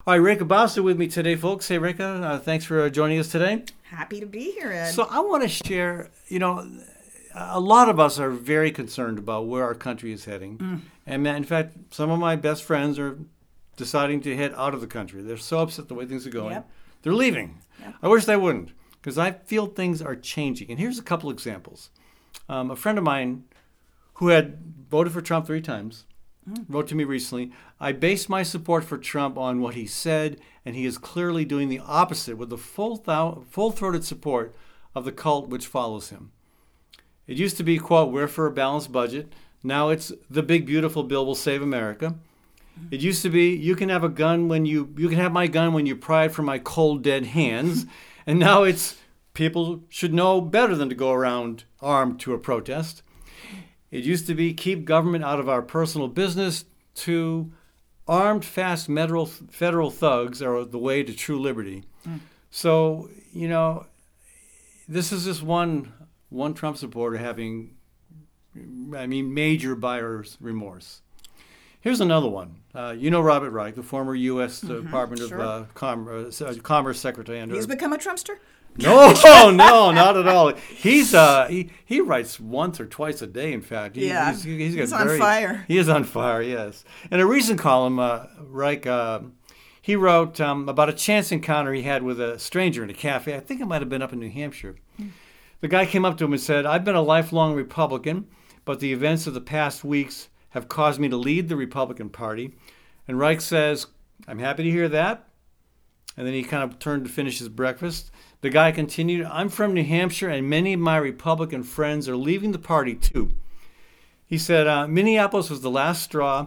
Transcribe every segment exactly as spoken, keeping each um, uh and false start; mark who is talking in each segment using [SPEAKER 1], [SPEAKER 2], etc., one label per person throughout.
[SPEAKER 1] All right, Reka Bassa with me today, folks. Hey, Reka, uh, thanks for uh, joining us today.
[SPEAKER 2] Happy to be here, Ed.
[SPEAKER 1] So I want to share, you know, a lot of us are very concerned about where our country is heading. Mm. And in fact, some of my best friends are deciding to head out of the country. They're so upset the way things are going. Yep. They're leaving. Yep. I wish they wouldn't, because I feel things are changing. And here's a couple examples. Um, a friend of mine who had voted for Trump three times mm. wrote to me recently, I base my support for Trump on what he said, and he is clearly doing the opposite with the full thou- full-throated support of the cult which follows him. It used to be, quote, we're for a balanced budget. Now it's the big, beautiful bill will save America. It used to be, you can have a gun when you, you can have my gun when you pry it from my cold, dead hands. And now it's, people should know better than to go around armed to a protest. It used to be, keep government out of our personal business, to armed, fast federal, federal thugs are the way to true liberty. Mm. So, you know, this is just one one Trump supporter having, I mean, major buyer's remorse. Here's another one. Uh, you know Robert Reich, the former U S Mm-hmm, Department sure. of uh, Commerce, uh, Commerce Secretary. Under
[SPEAKER 2] He's become a Trumpster?
[SPEAKER 1] No, no, not at all. He's uh, he he writes once or twice a day. In fact, he,
[SPEAKER 2] yeah,
[SPEAKER 1] he's, he's,
[SPEAKER 2] he's
[SPEAKER 1] got very,
[SPEAKER 2] on fire.
[SPEAKER 1] He is on fire. Yes. In a recent column, uh, Reich uh, he wrote um, about a chance encounter he had with a stranger in a cafe. I think it might have been up in New Hampshire. Mm. The guy came up to him and said, "I've been a lifelong Republican, but the events of the past weeks have caused me to lead the Republican Party." And Reich says, "I'm happy to hear that." And then he kind of turned to finish his breakfast. The guy continued, "I'm from New Hampshire, and many of my Republican friends are leaving the party, too." He said, uh, Minneapolis was the last straw.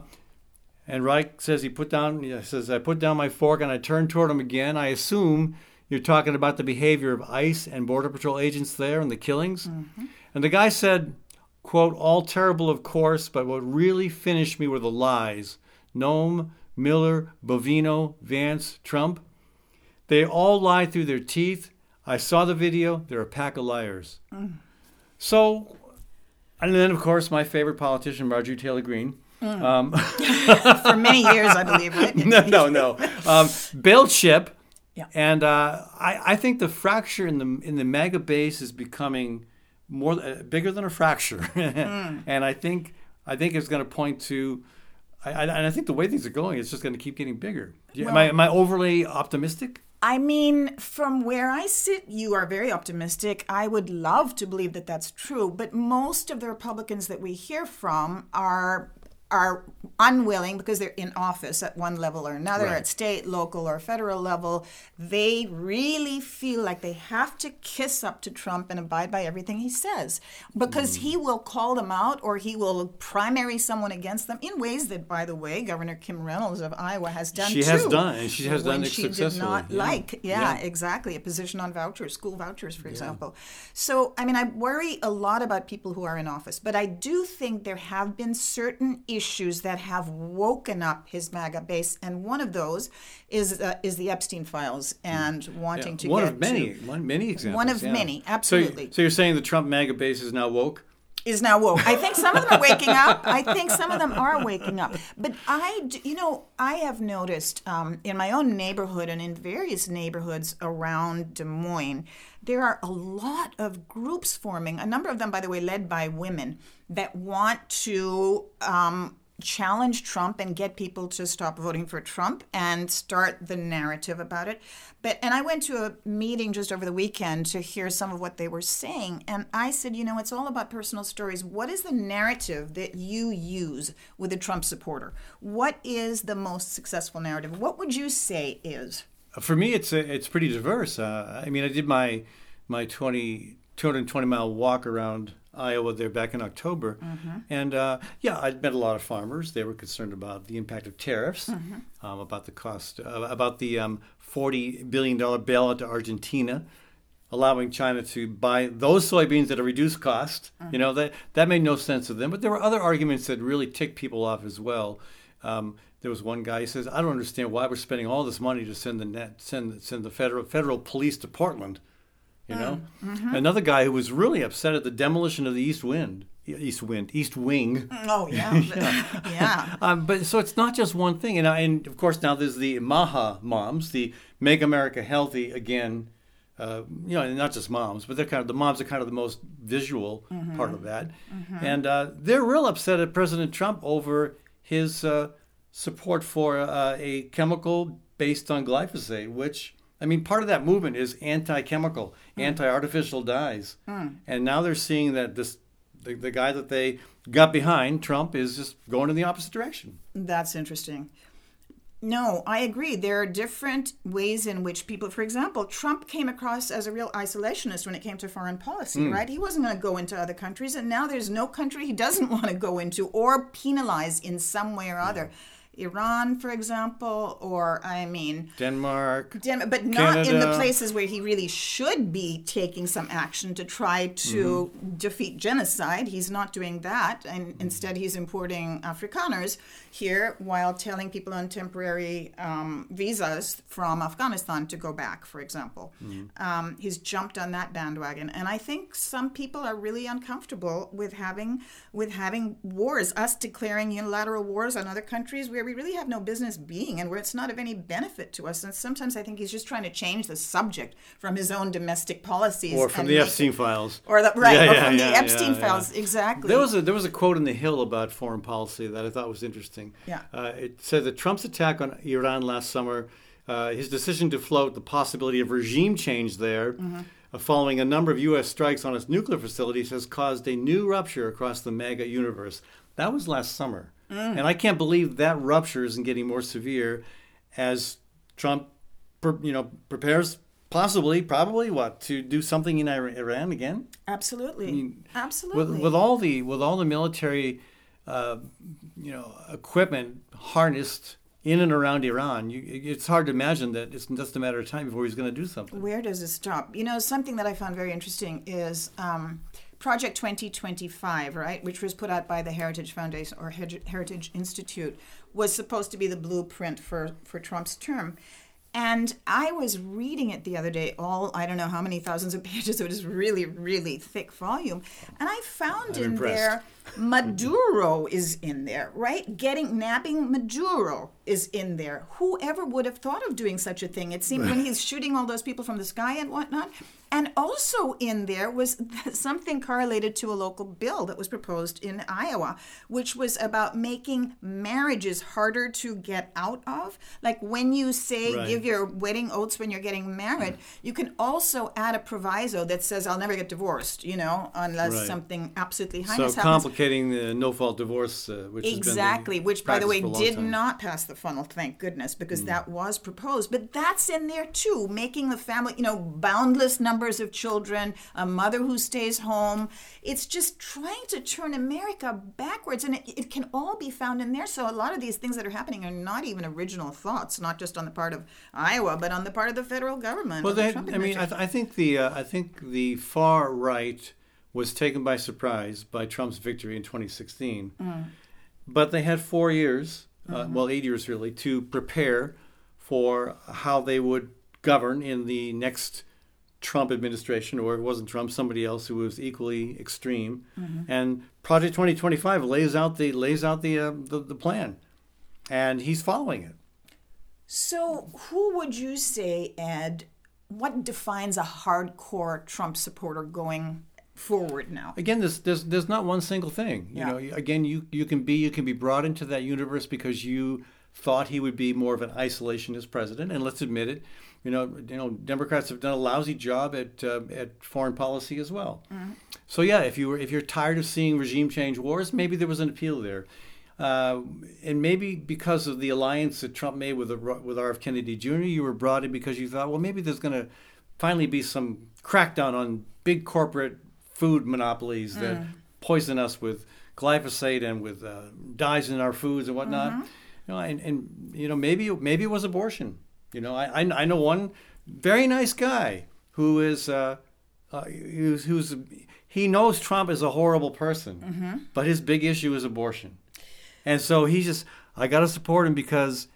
[SPEAKER 1] And Reich says he put down, he says, I put down my fork and I turned toward him again. I assume you're talking about the behavior of ICE and Border Patrol agents there and the killings. Mm-hmm. And the guy said, quote, "All terrible, of course, but what really finished me were the lies. Noem, Miller, Bovino, Vance, Trump. They all lied through their teeth. I saw the video. They're a pack of liars." Mm. So, and then, of course, my favorite politician, Marjorie Taylor Greene.
[SPEAKER 2] Mm. Um, For many years, I believe, right?
[SPEAKER 1] no, no, no. Um, bailed ship.
[SPEAKER 2] Yeah.
[SPEAKER 1] And uh, I, I think the fracture in the in the MAGA base is becoming more uh, bigger than a fracture. mm. And I think I think it's going to point to, I, I, and I think the way things are going, it's just going to keep getting bigger. Well, am, I, am I overly optimistic?
[SPEAKER 2] I mean, from where I sit, you are very optimistic. I would love to believe that that's true, but most of the Republicans that we hear from are are unwilling, because they're in office at one level or another, right. at state, local, or federal level. They really feel like they have to kiss up to Trump and abide by everything he says, because mm. he will call them out, or he will primary someone against them in ways that, by the way, Governor Kim Reynolds of Iowa has done
[SPEAKER 1] she
[SPEAKER 2] too.
[SPEAKER 1] She has done, and she has done it
[SPEAKER 2] she
[SPEAKER 1] successfully.
[SPEAKER 2] She did not
[SPEAKER 1] yeah.
[SPEAKER 2] like, yeah,
[SPEAKER 1] yeah,
[SPEAKER 2] exactly, a position on vouchers, school vouchers, for
[SPEAKER 1] yeah.
[SPEAKER 2] example. So, I mean, I worry a lot about people who are in office, but I do think there have been certain issues issues that have woken up his MAGA base, and one of those is uh, is the Epstein files and wanting
[SPEAKER 1] yeah.
[SPEAKER 2] to
[SPEAKER 1] one
[SPEAKER 2] get
[SPEAKER 1] of many,
[SPEAKER 2] to,
[SPEAKER 1] one many examples.
[SPEAKER 2] One of
[SPEAKER 1] yeah.
[SPEAKER 2] many, absolutely.
[SPEAKER 1] So, so you're saying the Trump MAGA base is now woke?
[SPEAKER 2] Is now woke. I think some of them are waking up. I think some of them are waking up. But I, you know, I have noticed um, in my own neighborhood and in various neighborhoods around Des Moines, there are a lot of groups forming, a number of them, by the way, led by women, that want to um, challenge Trump and get people to stop voting for Trump and start the narrative about it. But and I went to a meeting just over the weekend to hear some of what they were saying. And I said, you know, it's all about personal stories. What is the narrative that you use with a Trump supporter? What is the most successful narrative? What would you say is?
[SPEAKER 1] For me, it's a, it's pretty diverse. Uh, I mean, I did my my twenty, two hundred twenty mile walk around Iowa there back in October. Mm-hmm. And uh, yeah, I'd met a lot of farmers. They were concerned about the impact of tariffs, mm-hmm. um, about the cost, uh, about the um, forty billion dollars bailout to Argentina, allowing China to buy those soybeans at a reduced cost. Mm-hmm. You know, that, that made no sense to them. But there were other arguments that really ticked people off as well. Um, there was one guy who says, I don't understand why we're spending all this money to send the net, send send the federal federal police to Portland. You know, mm-hmm. Another guy who was really upset at the demolition of the East Wind. East Wind, East Wing.
[SPEAKER 2] Oh, yeah. But, yeah.
[SPEAKER 1] Um, but so it's not just one thing. And, and of course, now there's the MAHA moms, the Make America Healthy Again. Uh, you know, and not just moms, but they're kind of the moms are kind of the most visual mm-hmm. part of that. Mm-hmm. And uh, they're real upset at President Trump over his uh, support for uh, a chemical based on glyphosate, which, I mean, part of that movement is anti-chemical, mm. anti-artificial dyes. Mm. And now they're seeing that this the, the guy that they got behind, Trump, is just going in the opposite direction.
[SPEAKER 2] That's interesting. No, I agree. There are different ways in which people, for example, Trump came across as a real isolationist when it came to foreign policy, mm. right? He wasn't going to go into other countries, and now there's no country he doesn't want to go into or penalize in some way or other. Yeah. Iran, for example, or, I mean...
[SPEAKER 1] Denmark,
[SPEAKER 2] Den- But not
[SPEAKER 1] Canada.
[SPEAKER 2] in the places where he really should be taking some action to try to mm-hmm. defeat genocide. He's not doing that, and instead he's importing Afrikaners here while telling people on temporary um, visas from Afghanistan to go back, for example. Mm-hmm. Um, he's jumped on that bandwagon, and I think some people are really uncomfortable with having with having wars, us declaring unilateral wars on other countries where we really have no business being and where it's not of any benefit to us. And sometimes I think he's just trying to change the subject from his own domestic policies.
[SPEAKER 1] Or from the Epstein it, files.
[SPEAKER 2] Or the, right,
[SPEAKER 1] yeah,
[SPEAKER 2] or
[SPEAKER 1] yeah,
[SPEAKER 2] from
[SPEAKER 1] yeah,
[SPEAKER 2] the Epstein
[SPEAKER 1] yeah,
[SPEAKER 2] files,
[SPEAKER 1] yeah.
[SPEAKER 2] exactly.
[SPEAKER 1] There was, a, there was a quote in The Hill about foreign policy that I thought was interesting.
[SPEAKER 2] Yeah.
[SPEAKER 1] Uh, it said that Trump's attack on Iran last summer, uh, his decision to float the possibility of regime change there, mm-hmm. uh, following a number of U S strikes on its nuclear facilities, has caused a new rupture across the MAGA universe. That was last summer. Mm. And I can't believe that rupture isn't getting more severe as Trump, you know, prepares possibly, probably, what, to do something in Iran again?
[SPEAKER 2] Absolutely.
[SPEAKER 1] I mean,
[SPEAKER 2] Absolutely.
[SPEAKER 1] With, with all the with all the military, uh, you know, equipment harnessed in and around Iran, you, it's hard to imagine that it's just a matter of time before he's going to do something.
[SPEAKER 2] Where does it stop? You know, something that I found very interesting is um, Project twenty twenty-five, right, which was put out by the Heritage Foundation or Heritage Institute, was supposed to be the blueprint for, for Trump's term. And I was reading it the other day, all, I don't know how many thousands of pages, it was really, really thick volume. And I found
[SPEAKER 1] I'm
[SPEAKER 2] in
[SPEAKER 1] impressed.
[SPEAKER 2] there, Maduro is in there, right? Getting, nabbing Maduro is in there. Whoever would have thought of doing such a thing? It seemed when he's shooting all those people from the sky and whatnot. And also in there was something correlated to a local bill that was proposed in Iowa, which was about making marriages harder to get out of. Like when you say,
[SPEAKER 1] right.
[SPEAKER 2] give your wedding oaths when you're getting married, you can also add a proviso that says, I'll never get divorced, you know, unless
[SPEAKER 1] right.
[SPEAKER 2] something absolutely
[SPEAKER 1] so
[SPEAKER 2] heinous happens.
[SPEAKER 1] complicating the no-fault divorce, uh, which
[SPEAKER 2] exactly,
[SPEAKER 1] has been the
[SPEAKER 2] which by the way did
[SPEAKER 1] time.
[SPEAKER 2] not pass the funnel, thank goodness, because
[SPEAKER 1] mm.
[SPEAKER 2] that was proposed. But that's in there too, making the family, you know, boundless numbers of children, a mother who stays home. It's just trying to turn America backwards, and it, it can all be found in there. So a lot of these things that are happening are not even original thoughts, not just on the part of Iowa, but on the part of the federal government.
[SPEAKER 1] Well,
[SPEAKER 2] the
[SPEAKER 1] they,
[SPEAKER 2] Trump
[SPEAKER 1] I mean, I, th- I think the uh, I think the far right was taken by surprise by Trump's victory in twenty sixteen, mm. but they had four years, uh, mm-hmm. well, eight years really, to prepare for how they would govern in the next Trump administration, or it wasn't Trump, somebody else who was equally extreme. Mm-hmm. And Project twenty twenty-five lays out the lays out the, uh, the the plan, and he's following it.
[SPEAKER 2] So, who would you say, Ed? What defines a hardcore Trump supporter going forward now?
[SPEAKER 1] Again, there's there's, there's not one single thing. You
[SPEAKER 2] yeah.
[SPEAKER 1] know, again, you you can be you can be brought into that universe because you thought he would be more of an isolationist president, and let's admit it. You know, you know, Democrats have done a lousy job at uh, at foreign policy as well. Mm-hmm. So yeah, if you were if you're tired of seeing regime change wars, maybe there was an appeal there, uh, and maybe because of the alliance that Trump made with with R F Kennedy Junior, you were brought in because you thought, well, maybe there's going to finally be some crackdown on big corporate food monopolies that mm. poison us with glyphosate and with uh, dyes in our foods and whatnot. Mm-hmm. You know, and, and you know maybe maybe it was abortion. You know, I I know one very nice guy who is uh, uh, who's, who's he knows Trump is a horrible person, mm-hmm. but his big issue is abortion, and so he's just I got to support him because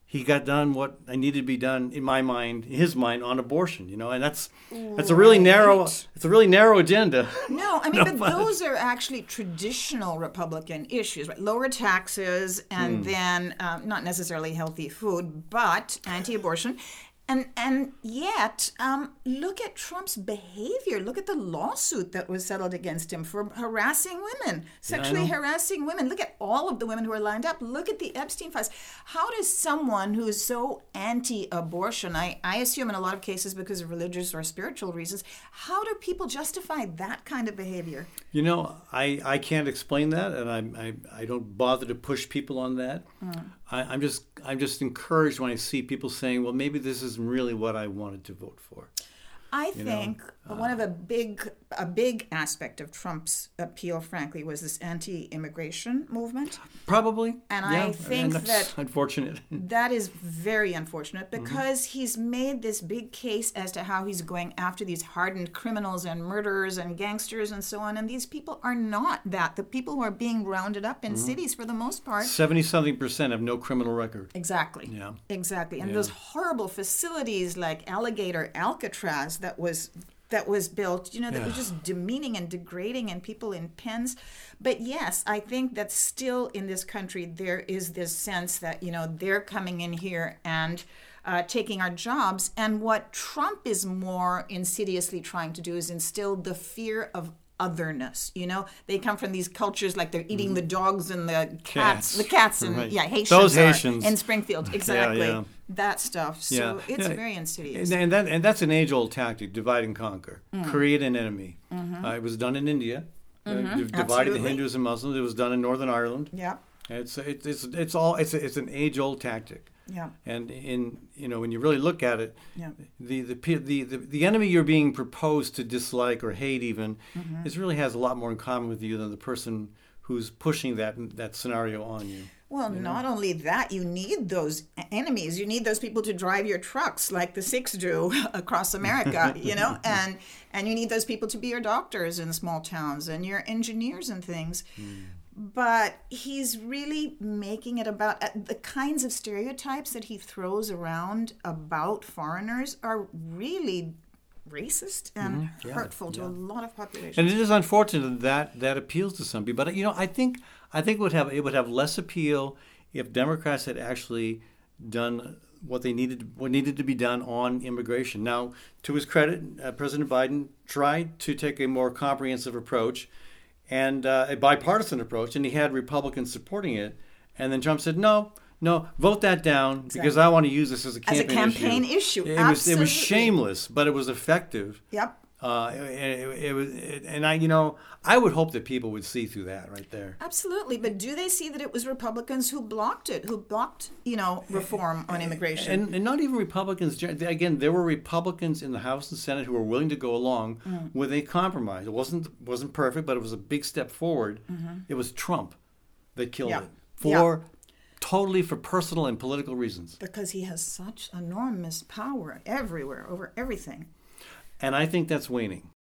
[SPEAKER 1] he got done what needed to be done in my mind, his mind, on abortion. You know, and that's that's a really narrow. It's a really narrow agenda.
[SPEAKER 2] No, I mean, no, but those are actually traditional Republican issues, right? Lower taxes, and mm. then um, not necessarily healthy food, but anti-abortion. And and yet, um, look at Trump's behavior. Look at the lawsuit that was settled against him for harassing women, sexually yeah, harassing women. Look at all of the women who are lined up. Look at the Epstein files. How does someone who is so anti-abortion, I, I assume in a lot of cases because of religious or spiritual reasons, how do people justify that kind of behavior?
[SPEAKER 1] You know, I, I can't explain that, and I, I I don't bother to push people on that. Mm. I, I'm just I'm just encouraged when I see people saying, well, maybe this isn't really what I wanted to vote for.
[SPEAKER 2] I you think know, uh, one of a big a big aspect of Trump's appeal, frankly, was this anti-immigration movement.
[SPEAKER 1] Probably,
[SPEAKER 2] and
[SPEAKER 1] yeah,
[SPEAKER 2] I think
[SPEAKER 1] and
[SPEAKER 2] that
[SPEAKER 1] unfortunate.
[SPEAKER 2] That is very unfortunate because mm-hmm. he's made this big case as to how he's going after these hardened criminals and murderers and gangsters and so on. And these people are not that. The people who are being rounded up in mm-hmm. cities, for the most part,
[SPEAKER 1] seventy something percent have no criminal record.
[SPEAKER 2] Exactly.
[SPEAKER 1] Yeah.
[SPEAKER 2] Exactly. And
[SPEAKER 1] yeah.
[SPEAKER 2] those horrible facilities like Alligator Alcatraz that was that was built, you know, that yeah. was just demeaning and degrading and people in pens. But yes, I think that still in this country there is this sense that, you know, they're coming in here and uh, taking our jobs. And what Trump is more insidiously trying to do is instill the fear of otherness. You know, they come from these cultures like they're eating mm. the dogs and the cats,
[SPEAKER 1] cats.
[SPEAKER 2] the cats and
[SPEAKER 1] right.
[SPEAKER 2] yeah, Haitians,
[SPEAKER 1] those Haitians
[SPEAKER 2] in Springfield, exactly.
[SPEAKER 1] yeah, yeah.
[SPEAKER 2] That stuff. So
[SPEAKER 1] yeah.
[SPEAKER 2] it's
[SPEAKER 1] yeah.
[SPEAKER 2] very insidious.
[SPEAKER 1] And, and that and that's an age-old tactic: divide and conquer, mm. create an enemy. Mm-hmm. Uh, it was done in India,
[SPEAKER 2] mm-hmm.
[SPEAKER 1] uh, divided
[SPEAKER 2] Absolutely.
[SPEAKER 1] the Hindus and Muslims. It was done in Northern Ireland.
[SPEAKER 2] Yeah,
[SPEAKER 1] it's it's it's it's all it's it's an age-old tactic.
[SPEAKER 2] Yeah.
[SPEAKER 1] And in you know when you really look at it,
[SPEAKER 2] yeah.
[SPEAKER 1] the, the the the the enemy you're being proposed to dislike or hate even mm-hmm. is really has a lot more in common with you than the person who's pushing that that scenario on you.
[SPEAKER 2] Well,
[SPEAKER 1] you
[SPEAKER 2] not
[SPEAKER 1] know?
[SPEAKER 2] only that, you need those enemies. You need those people to drive your trucks like the Sikhs do across America, you know, and and you need those people to be your doctors in small towns and your engineers and things. Mm. But he's really making it about uh, the kinds of stereotypes that he throws around about foreigners are really racist and mm-hmm. yeah, hurtful to yeah. a lot of populations.
[SPEAKER 1] And it is unfortunate that that appeals to some people. But you know, I think I think it would have it would have less appeal if Democrats had actually done what they needed what needed to be done on immigration. Now, to his credit, uh, President Biden tried to take a more comprehensive approach and uh, a bipartisan approach, and he had Republicans supporting it. And then Trump said, "No, no, vote that down exactly. because I want to use this as a campaign issue."
[SPEAKER 2] As a campaign issue,
[SPEAKER 1] issue. It
[SPEAKER 2] Absolutely.
[SPEAKER 1] was it was shameless, but it was effective.
[SPEAKER 2] Yep.
[SPEAKER 1] Uh, it, it, it was, it, and I, you know, I would hope that people would see through that right there.
[SPEAKER 2] Absolutely, but do they see that it was Republicans who blocked it, who blocked, you know, reform on immigration?
[SPEAKER 1] And, and not even Republicans. Again, there were Republicans in the House and Senate who were willing to go along mm. with a compromise. It wasn't wasn't perfect, but it was a big step forward. Mm-hmm. It was Trump that killed
[SPEAKER 2] yeah.
[SPEAKER 1] it for yeah. totally for personal and political reasons.
[SPEAKER 2] Because he has such enormous power everywhere over everything.
[SPEAKER 1] And I think that's waning.